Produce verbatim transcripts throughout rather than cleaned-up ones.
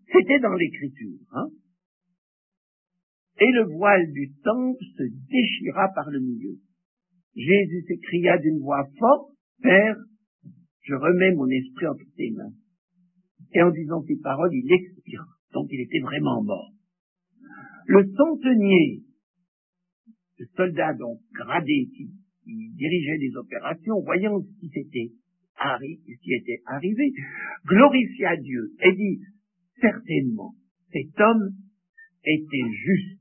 C'était dans l'Écriture, hein. Et le voile du temple se déchira par le milieu. Jésus s'écria d'une voix forte, « Père, je remets mon esprit entre tes mains. » Et en disant ces paroles, il expira. Donc il était vraiment mort. Le centenier, le soldat donc gradé qui, qui dirigeait les opérations, voyant ce qui s'était arri- ce qui était arrivé, glorifia Dieu et dit, certainement, cet homme était juste.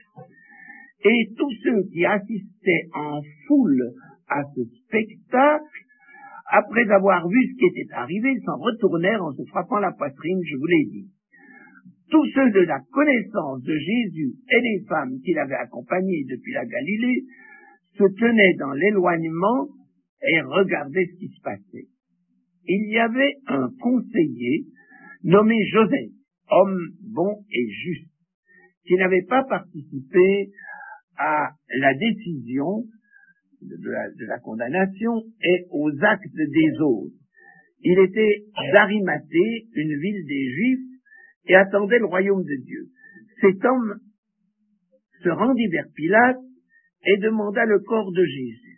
Et tous ceux qui assistaient en foule à ce spectacle, après avoir vu ce qui était arrivé, s'en retournèrent en se frappant la poitrine, je vous l'ai dit. Tous ceux de la connaissance de Jésus et les femmes qui l'avaient accompagné depuis la Galilée se tenaient dans l'éloignement et regardaient ce qui se passait. Il y avait un conseiller nommé Joseph, homme bon et juste, qui n'avait pas participé à la décision de la, de la condamnation et aux actes des autres. Il était d'Arimathée, une ville des Juifs, et attendait le royaume de Dieu. Cet homme se rendit vers Pilate et demanda le corps de Jésus.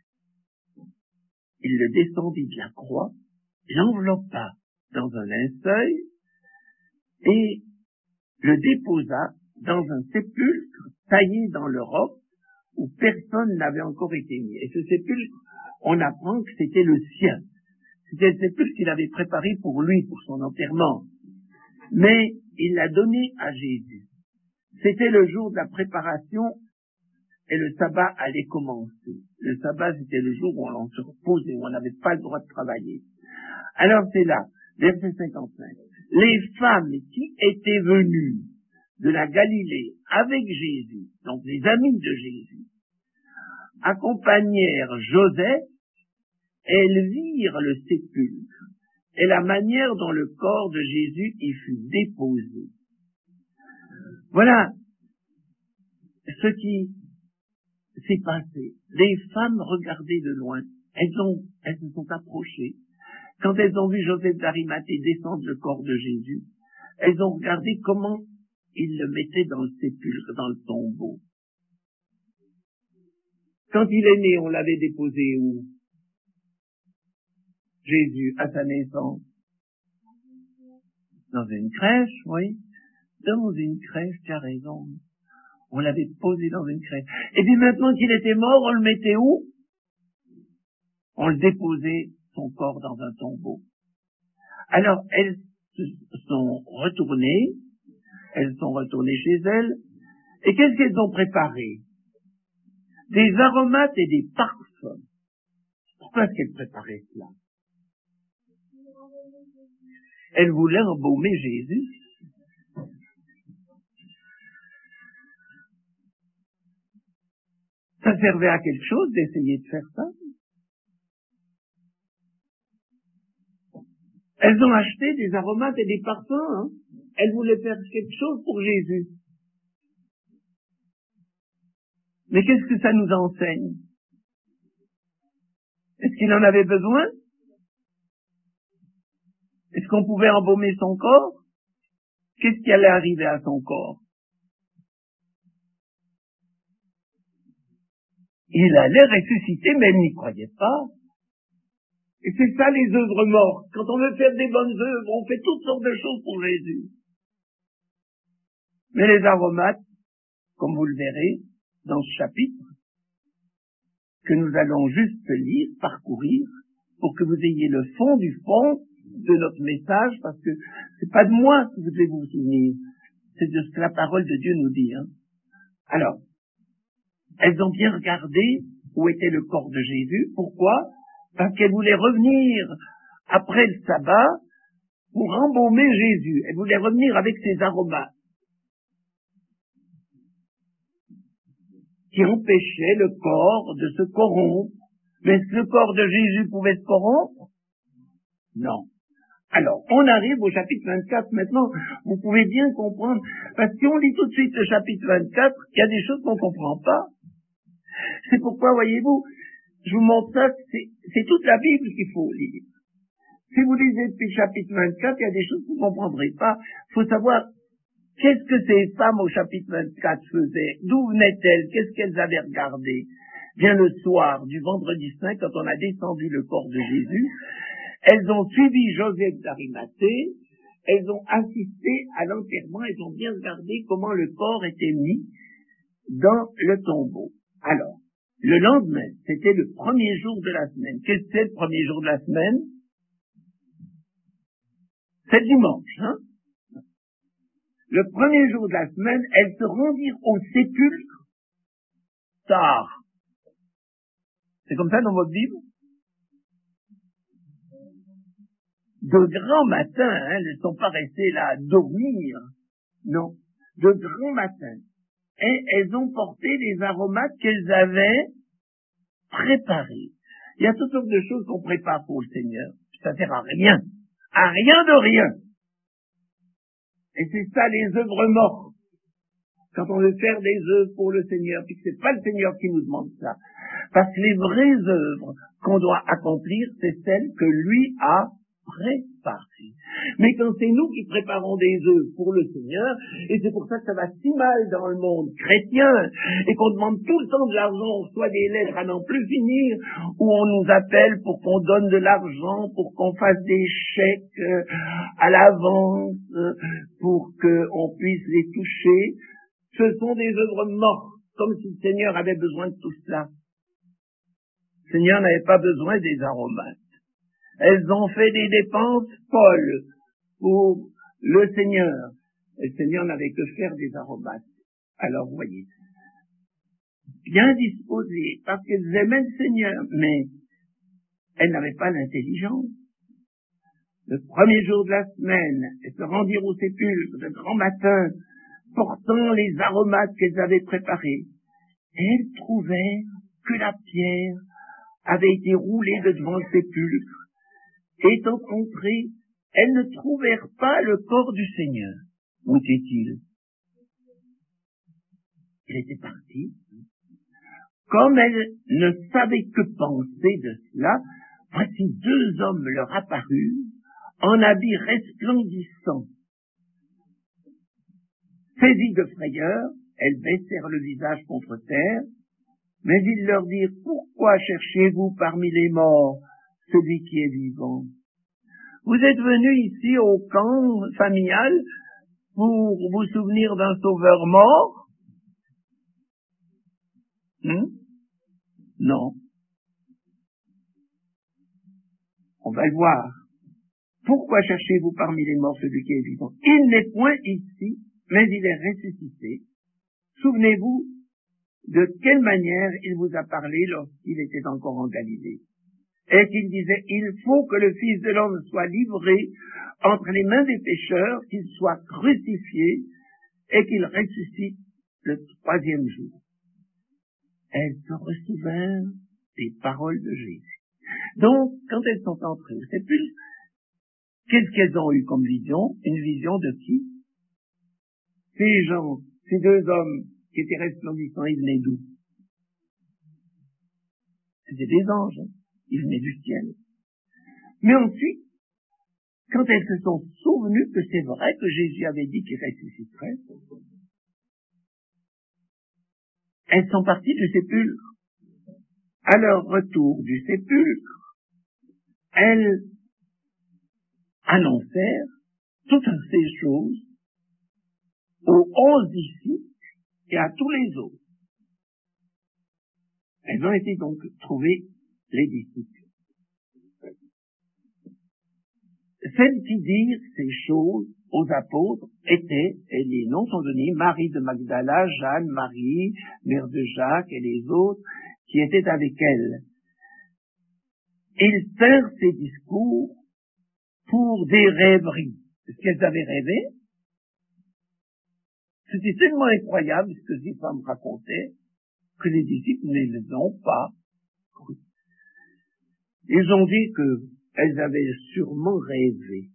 Il le descendit de la croix, l'enveloppa dans un linceul et le déposa dans un sépulcre taillé dans le roc où personne n'avait encore été mis. Et ce sépulcre, on apprend que c'était le sien. C'était le sépulcre qu'il avait préparé pour lui, pour son enterrement. Mais il l'a donné à Jésus. C'était le jour de la préparation et le sabbat allait commencer. Le sabbat, c'était le jour où on se reposait, où on n'avait pas le droit de travailler. Alors c'est là, verset cinquante-cinq. Les femmes qui étaient venues de la Galilée avec Jésus, donc les amis de Jésus, accompagnèrent Joseph, elles virent le sépulcre et la manière dont le corps de Jésus y fut déposé. Voilà ce qui s'est passé. Les femmes regardaient de loin. Elles ont, elles se sont approchées. Quand elles ont vu Joseph d'Arimathée descendre le corps de Jésus, elles ont regardé comment il le mettait dans le sépulcre, dans le tombeau. Quand il est né, on l'avait déposé où? Jésus, à sa naissance. Dans une crèche, oui. Dans une crèche, tu as raison. On l'avait posé dans une crèche. Et puis maintenant qu'il était mort, on le mettait où? On le déposait, son corps, dans un tombeau. Alors, elles se sont retournées, elles sont retournées chez elles, et qu'est-ce qu'elles ont préparé? Des aromates et des parfums. Pourquoi est-ce qu'elles préparaient cela? Elles voulaient embaumer Jésus. Ça servait à quelque chose d'essayer de faire ça? Elles ont acheté des aromates et des parfums, hein. Elles voulaient faire quelque chose pour Jésus. Mais qu'est-ce que ça nous enseigne? Est-ce qu'il en avait besoin? Est-ce qu'on pouvait embaumer son corps? Qu'est-ce qui allait arriver à son corps? Il allait ressusciter, mais elle n'y croyait pas. Et c'est ça les œuvres mortes. Quand on veut faire des bonnes œuvres, on fait toutes sortes de choses pour Jésus. Mais les aromates, comme vous le verrez dans ce chapitre, que nous allons juste lire, parcourir, pour que vous ayez le fond du fond de notre message, parce que c'est pas de moi que vous devez vous souvenir, c'est de ce que la parole de Dieu nous dit. Hein. Alors, elles ont bien regardé où était le corps de Jésus. Pourquoi? Parce qu'elles voulaient revenir après le sabbat pour embaumer Jésus. Elles voulaient revenir avec ses aromates qui empêchaient le corps de se corrompre. Mais est-ce que le corps de Jésus pouvait se corrompre? Non. Alors, on arrive au chapitre vingt-quatre maintenant. Vous pouvez bien comprendre, parce qu'on lit tout de suite le chapitre vingt-quatre, il y a des choses qu'on ne comprend pas. C'est pourquoi, voyez-vous, je vous montre ça, c'est, c'est toute la Bible qu'il faut lire. Si vous lisez depuis le chapitre vingt-quatre, il y a des choses que vous ne comprendrez pas. Il faut savoir Qu'est-ce que ces femmes au chapitre vingt-quatre faisaient? D'où venaient-elles? Qu'est-ce qu'elles avaient regardé? Bien le soir du vendredi saint, quand on a descendu le corps de Jésus, elles ont suivi Joseph d'Arimathée, elles ont assisté à l'enterrement, elles ont bien regardé comment le corps était mis dans le tombeau. Alors, le lendemain, c'était le premier jour de la semaine. Qu'est-ce que c'est le premier jour de la semaine? C'est dimanche, hein? Le premier jour de la semaine, elles se rendirent au sépulcre tard. C'est comme ça dans votre Bible? De grand matin, hein, elles ne sont pas restées là à dormir. Non, de grand matin. Et elles ont porté les aromates qu'elles avaient préparés. Il y a toutes sortes de choses qu'on prépare pour le Seigneur. Ça sert à rien. À rien de rien. Et c'est ça les œuvres mortes. Quand on veut faire des œuvres pour le Seigneur, puis que c'est pas le Seigneur qui nous demande ça. Parce que les vraies œuvres qu'on doit accomplir, c'est celles que lui a préparées. Mais quand c'est nous qui préparons des œuvres pour le Seigneur, et c'est pour ça que ça va si mal dans le monde chrétien, et qu'on demande tout le temps de l'argent, on reçoit des lettres à n'en plus finir, où on nous appelle pour qu'on donne de l'argent, pour qu'on fasse des chèques euh, à l'avance, euh, pour qu'on puisse les toucher. Ce sont des œuvres mortes, comme si le Seigneur avait besoin de tout cela. Le Seigneur n'avait pas besoin des aromates. Elles ont fait des dépenses folles pour le Seigneur. Et le Seigneur n'avait que faire des aromates. Alors, vous voyez, bien disposées, parce qu'elles aimaient le Seigneur, mais elles n'avaient pas l'intelligence. Le premier jour de la semaine, elles se rendirent au sépulcre de grand matin, portant les aromates qu'elles avaient préparés. Et elles trouvèrent que la pierre avait été roulée de devant le sépulcre. Étant entrées, elles ne trouvèrent pas le corps du Seigneur. Où était-il? Il était parti. Comme elles ne savaient que penser de cela, voici deux hommes leur apparurent, en habits resplendissants. Saisies de frayeur, elles baissèrent le visage contre terre, mais ils leur dirent, pourquoi cherchez-vous parmi les morts celui qui est vivant? Vous êtes venus ici au camp familial pour vous souvenir d'un sauveur mort? Hum? Non. On va le voir. Pourquoi cherchez-vous parmi les morts celui qui est vivant? Il n'est point ici, mais il est ressuscité. Souvenez-vous de quelle manière il vous a parlé lorsqu'il était encore en Galilée. Et qu'il disait, il faut que le Fils de l'homme soit livré entre les mains des pécheurs, qu'il soit crucifié et qu'il ressuscite le troisième jour. Elles se ressouvinrent des paroles de Jésus. Donc, quand elles sont entrées au sépulcre, qu'est-ce qu'elles ont eu comme vision? Une vision de qui? Ces gens, ces deux hommes qui étaient resplendissants, ils venaient d'où? C'était des anges, hein? Ils venaient du ciel. Mais ensuite, quand elles se sont souvenues que c'est vrai que Jésus avait dit qu'il ressusciterait, elles sont parties du sépulcre. À leur retour du sépulcre, elles annoncèrent toutes ces choses aux onze disciples et à tous les autres. Elles ont été donc trouvées les disciples. Celles qui dirent ces choses aux apôtres étaient, et les noms sont donnés, Marie de Magdala, Jeanne, Marie, mère de Jacques et les autres qui étaient avec elles. Ils tinrent ces discours pour des rêveries. Ce qu'elles avaient rêvé, c'était tellement incroyable ce que ces femmes racontaient que les disciples ne les ont pas cru. Ils ont dit qu'elles avaient sûrement rêvé.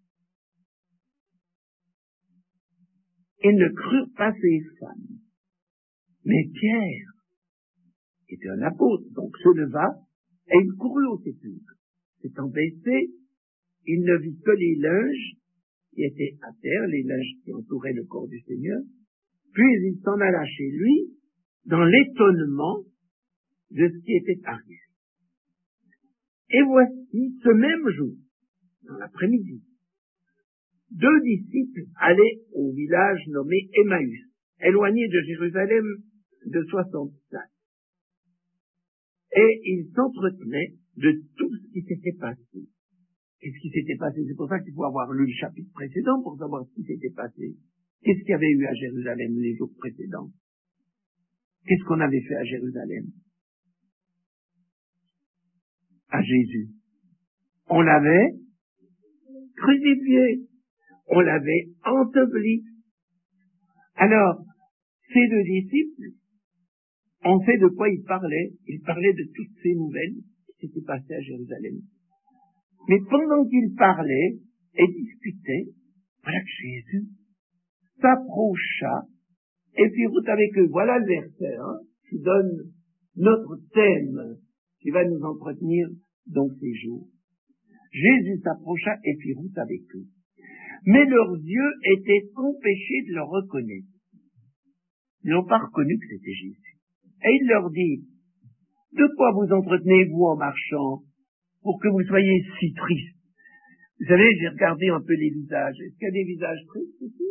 Ils ne crurent pas ces femmes. Mais Pierre était un apôtre, donc se leva et il courut au sépulcre. S'étant baissé, il ne vit que les linges qui était à terre, les linges qui entouraient le corps du Seigneur, puis il s'en alla chez lui dans l'étonnement de ce qui était arrivé. Et voici, ce même jour, dans l'après-midi, deux disciples allaient au village nommé Emmaüs, éloigné de Jérusalem de soixante stades. Et ils s'entretenaient de tout ce qui s'était passé. Qu'est-ce qui s'était passé? C'est pour ça qu'il faut avoir lu le chapitre précédent pour savoir ce qui s'était passé. Qu'est-ce qu'il y avait eu à Jérusalem les jours précédents? Qu'est-ce qu'on avait fait à Jérusalem? À Jésus. On l'avait crucifié. On l'avait enseveli. Alors, ces deux disciples, on sait de quoi ils parlaient. Ils parlaient de toutes ces nouvelles qui s'étaient passées à Jérusalem. Mais pendant qu'ils parlaient et discutaient, voilà que Jésus s'approcha et fit route avec eux. Voilà le verset hein, qui donne notre thème qui va nous entretenir dans ces jours. Jésus s'approcha et fit route avec eux. Mais leurs yeux étaient empêchés de le reconnaître. Ils n'ont pas reconnu que c'était Jésus. Et il leur dit, de quoi vous entretenez-vous en marchant pour que vous soyez si tristes? Vous savez, j'ai regardé un peu les visages. Est-ce qu'il y a des visages tristes ici?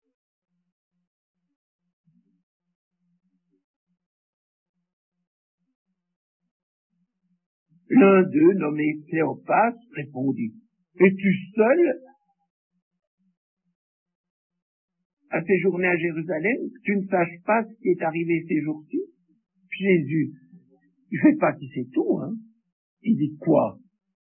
L'un d'eux, nommé Cléopas, répondit, es-tu seul à séjourner à Jérusalem, que tu ne saches pas ce qui est arrivé ces jours-ci? Puis Jésus, il ne fait pas qu'il sait tout, hein. Il dit quoi?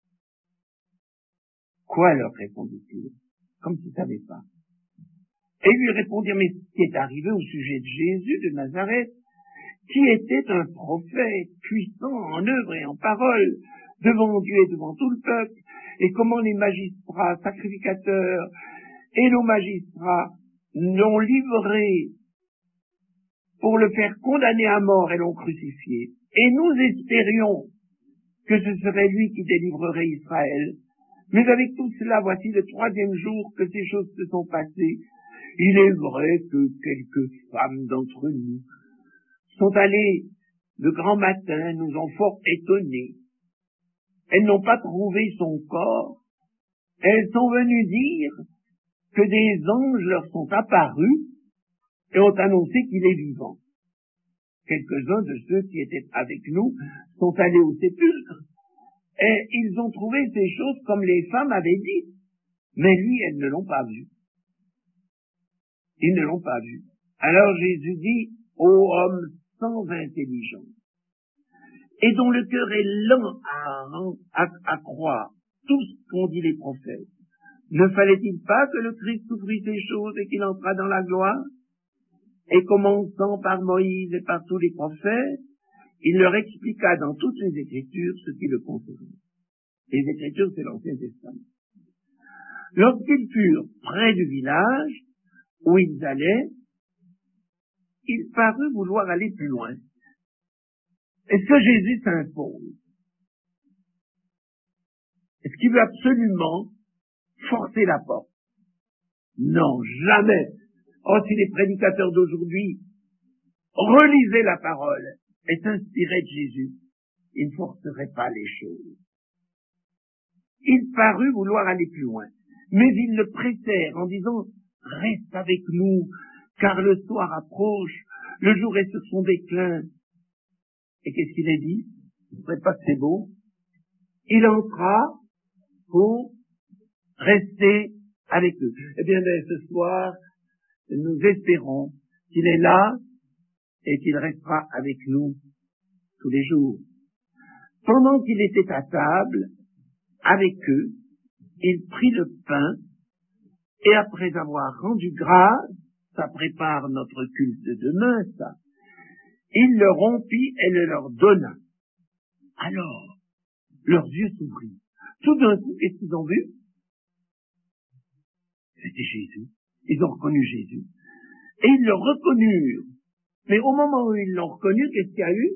Quoi, leur répondit-il, comme s'il ne savait pas. Et lui répondirent, mais ce qui est arrivé au sujet de Jésus de Nazareth, qui était un prophète puissant en œuvre et en parole, devant Dieu et devant tout le peuple, et comment les magistrats, sacrificateurs, et nos magistrats l'ont livré pour le faire condamner à mort et l'ont crucifié. Et nous espérions que ce serait lui qui délivrerait Israël. Mais avec tout cela, voici le troisième jour que ces choses se sont passées. Il est vrai que quelques femmes d'entre nous sont allées de grand matin, nous ont fort étonnés. Elles n'ont pas trouvé son corps. Elles sont venues dire que des anges leur sont apparus et ont annoncé qu'il est vivant. Quelques-uns de ceux qui étaient avec nous sont allés au sépulcre et ils ont trouvé ces choses comme les femmes avaient dit. Mais lui, elles ne l'ont pas vu. Ils ne l'ont pas vu. Alors Jésus dit, ô homme sans intelligence, et dont le cœur est lent à, à, à croire tout ce qu'ont dit les prophètes, ne fallait-il pas que le Christ souffrit ces choses et qu'il entrât dans la gloire? Et commençant par Moïse et par tous les prophètes, il leur expliqua dans toutes les Écritures ce qui le concernait. Les Écritures, c'est l'Ancien Testament. Lorsqu'ils furent près du village où ils allaient, il parut vouloir aller plus loin. Est-ce que Jésus s'impose? Est-ce qu'il veut absolument forcer la porte? Non, jamais. Oh, si les prédicateurs d'aujourd'hui relisaient la parole et s'inspiraient de Jésus, ils ne forceraient pas les choses. Il parut vouloir aller plus loin, mais ils le pressèrent en disant, reste avec nous, car le soir approche, le jour est sur son déclin. Et qu'est-ce qu'il a dit? Vous ne trouvez pas que c'est beau? Il entra pour rester avec eux. Eh bien, ce soir, nous espérons qu'il est là et qu'il restera avec nous tous les jours. Pendant qu'il était à table avec eux, il prit le pain et après avoir rendu grâce, ça prépare notre culte de demain, ça, il le rompit et le leur donna. Alors, leurs yeux s'ouvrirent. Tout d'un coup, qu'est-ce qu'ils ont vu? C'était Jésus. Ils ont reconnu Jésus. Et ils le reconnurent. Mais au moment où ils l'ont reconnu, qu'est-ce qu'il y a eu?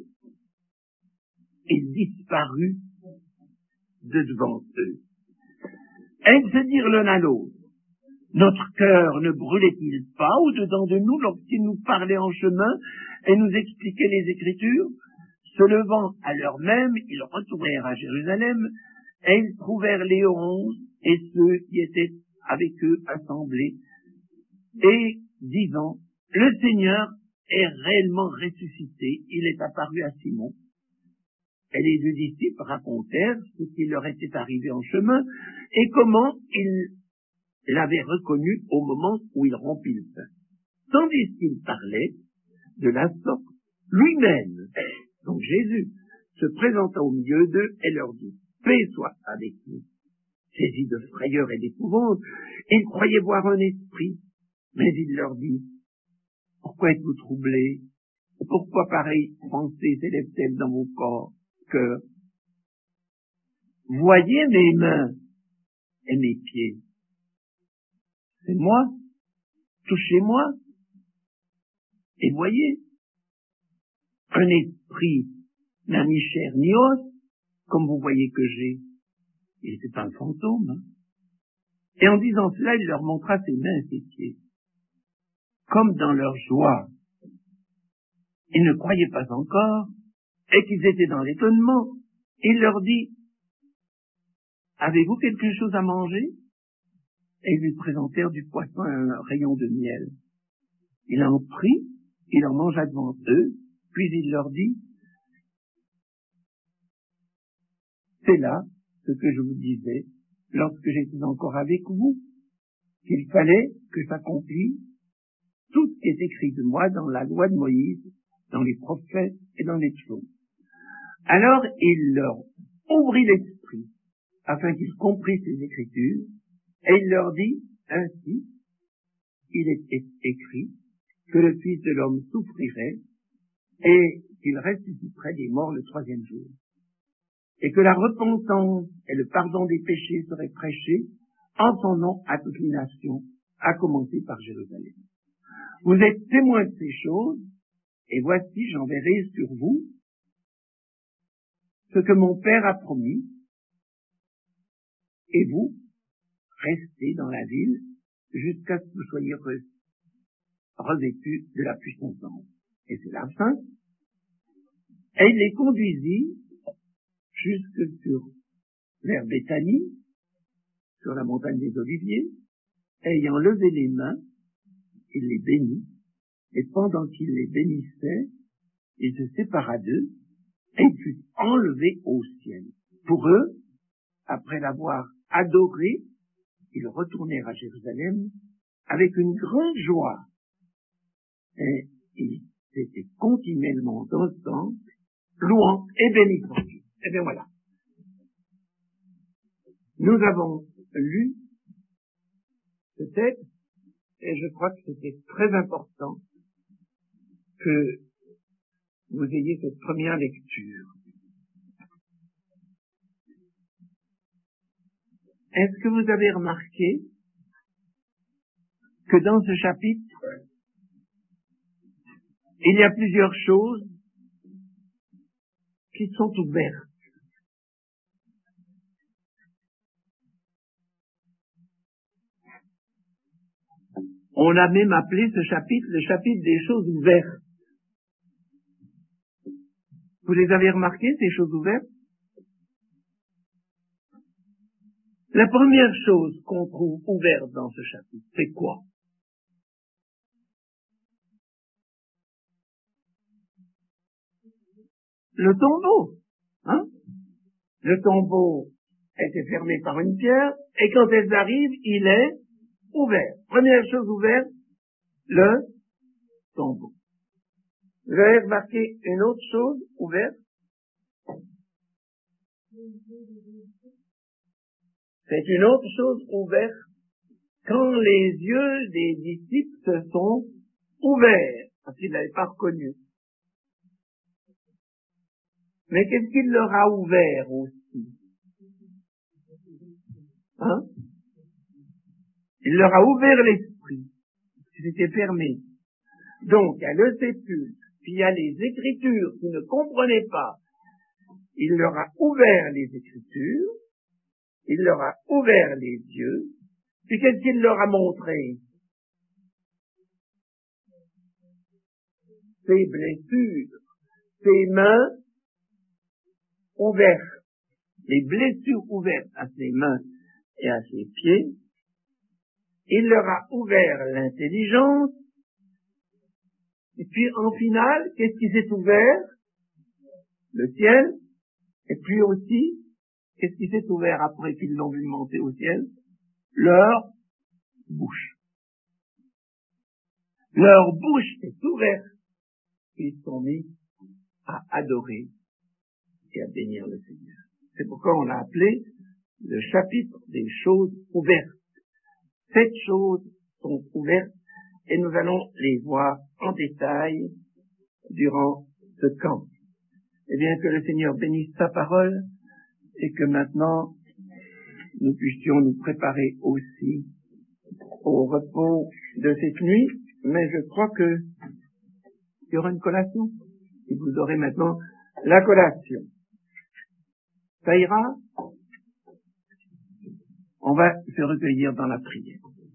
Il disparut de devant eux. Et ils se dirent l'un à l'autre, Notre cœur ne brûlait-il pas au-dedans de nous lorsqu'il nous parlait en chemin et nous expliquait les Écritures? Se levant à l'heure même, ils retournèrent à Jérusalem et ils trouvèrent les onze et ceux qui étaient avec eux assemblés et disant, le Seigneur est réellement ressuscité, il est apparu à Simon. Et les deux disciples racontèrent ce qui leur était arrivé en chemin et comment ils l'avaient reconnu au moment où il rompit le pain. Tandis qu'il parlait de la sorte, lui-même, donc Jésus, se présenta au milieu d'eux et leur dit, paix soit avec vous. Saisis de frayeur et d'épouvante, ils croyaient voir un esprit, mais il leur dit, pourquoi êtes-vous troublés? Pourquoi pareille pensée s'élève-t-elle dans vos corps, cœur? Voyez mes mains et mes pieds. C'est moi. Touchez-moi. Et voyez, un esprit n'a ni chair ni os, comme vous voyez que j'ai. Et c'est un fantôme. Hein. Et en disant cela, il leur montra ses mains et ses pieds. Comme dans leur joie, ils ne croyaient pas encore, et qu'ils étaient dans l'étonnement, il leur dit, avez-vous quelque chose à manger? Et ils lui présentèrent du poisson et un rayon de miel. Il en prit, il en mangea devant eux, puis il leur dit, c'est là ce que je vous disais lorsque j'étais encore avec vous, qu'il fallait que s'accomplisse tout ce qui est écrit de moi dans la loi de Moïse, dans les prophètes et dans les psaumes. Alors il leur ouvrit l'esprit, afin qu'ils comprissent les Écritures, et il leur dit, ainsi, il est écrit que le Fils de l'homme souffrirait, et qu'il ressusciterait des morts le troisième jour, et que la repentance et le pardon des péchés seraient prêchés en son nom à toutes les nations, à commencer par Jérusalem. Vous êtes témoins de ces choses, et voici, j'enverrai sur vous ce que mon Père a promis, et vous, restez dans la ville jusqu'à ce que vous soyez re- revêtus de la puissance d'ange. Et c'est la fin. Et il les conduisit jusque sur, vers Béthanie, sur la montagne des Oliviers, et ayant levé les mains, il les bénit, et pendant qu'il les bénissait, il se sépara d'eux, et il fut enlevé au ciel. Pour eux, après l'avoir adoré, ils retournèrent à Jérusalem avec une grande joie, et ils étaient continuellement dans le temple, louant et bénissant Dieu. Et bien voilà. Nous avons lu ce texte, et je crois que c'était très important que vous ayez cette première lecture. Est-ce que vous avez remarqué que dans ce chapitre, il y a plusieurs choses qui sont ouvertes? On a même appelé ce chapitre le chapitre des choses ouvertes. Vous les avez remarquées, ces choses ouvertes? La première chose qu'on trouve ouverte dans ce chapitre, c'est quoi? Le tombeau. Hein? Le tombeau était fermé par une pierre, et quand elles arrivent, il est ouvert. Première chose ouverte, le tombeau. Vous avez remarqué une autre chose ouverte? C'est une autre chose ouverte quand les yeux des disciples se sont ouverts, parce qu'ils ne l'avaient pas reconnu. Mais qu'est-ce qu'il leur a ouvert aussi? Hein? Il leur a ouvert l'esprit, c'était fermé. Donc, il y a le sépulcre, puis il y a les Écritures qu'ils ne comprenaient pas. Il leur a ouvert les Écritures, il leur a ouvert les yeux, Puis qu'est-ce qu'il leur a montré? Ses blessures, ses mains ouvertes, les blessures ouvertes à ses mains et à ses pieds. Il leur a ouvert l'intelligence. Et puis, en finale, qu'est-ce qui s'est ouvert? Le ciel. Et puis aussi, qu'est-ce qui s'est ouvert après qu'ils l'ont vu monter au ciel? Leur bouche. Leur bouche est ouverte. Ils sont mis à adorer et à bénir le Seigneur. C'est pourquoi on l'a appelé le chapitre des choses ouvertes. Sept choses sont ouvertes et nous allons les voir en détail durant ce camp. Eh bien, que le Seigneur bénisse sa parole et que maintenant nous puissions nous préparer aussi au repos de cette nuit. Mais je crois que il y aura une collation et vous aurez maintenant la collation. Ça ira? On va se recueillir dans la prière.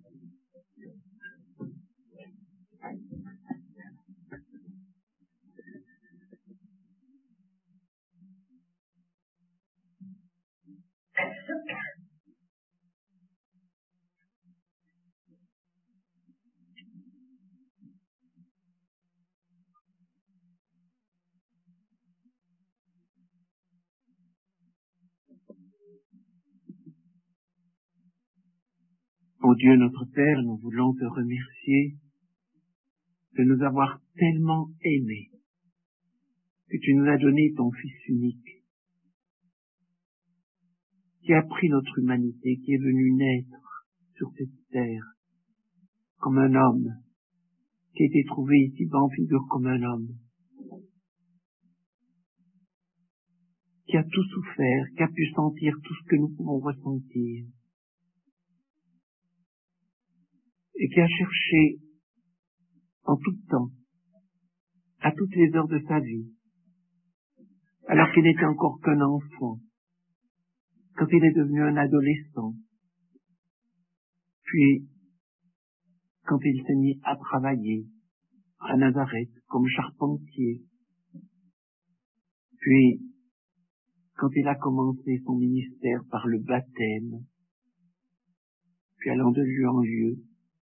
Ô Dieu notre Père, nous voulons te remercier de nous avoir tellement aimés que tu nous as donné ton Fils unique qui a pris notre humanité, qui est venu naître sur cette terre comme un homme, qui a été trouvé ici-bas en figure comme un homme, qui a tout souffert, qui a pu sentir tout ce que nous pouvons ressentir, et qui a cherché en tout temps, à toutes les heures de sa vie, alors qu'il n'était encore qu'un enfant, quand il est devenu un adolescent, puis quand il s'est mis à travailler à Nazareth comme charpentier, puis quand il a commencé son ministère par le baptême, puis allant de lieu en lieu,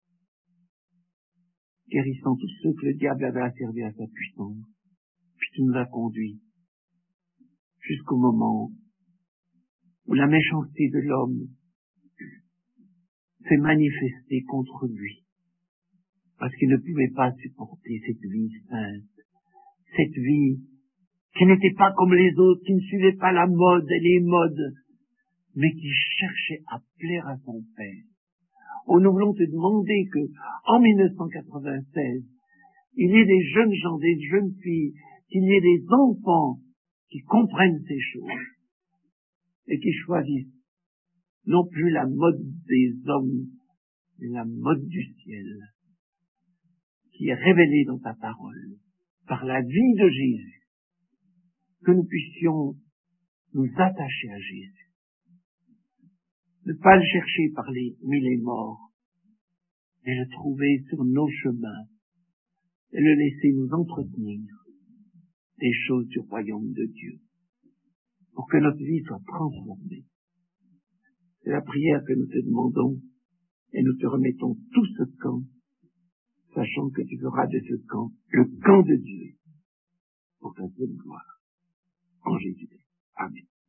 guérissant tous ceux que le diable avait asservis à sa puissance, puis tu nous as conduits jusqu'au moment où la méchanceté de l'homme s'est manifestée contre lui, parce qu'il ne pouvait pas supporter cette vie sainte, cette vie qui n'était pas comme les autres, qui ne suivait pas la mode et les modes, mais qui cherchait à plaire à son Père. Oh, nous voulons te demander que, en mille neuf cent quatre-vingt-seize, il y ait des jeunes gens, des jeunes filles, qu'il y ait des enfants qui comprennent ces choses et qui choisissent non plus la mode des hommes, mais la mode du ciel, qui est révélée dans ta parole, par la vie de Jésus, que nous puissions nous attacher à Jésus, ne pas le chercher par les mille et morts, mais le trouver sur nos chemins et le laisser nous entretenir des choses du royaume de Dieu, pour que notre vie soit transformée. C'est la prière que nous te demandons et nous te remettons tout ce camp, sachant que tu feras de ce camp le camp de Dieu, pour ta seule gloire, en Jésus-Christ.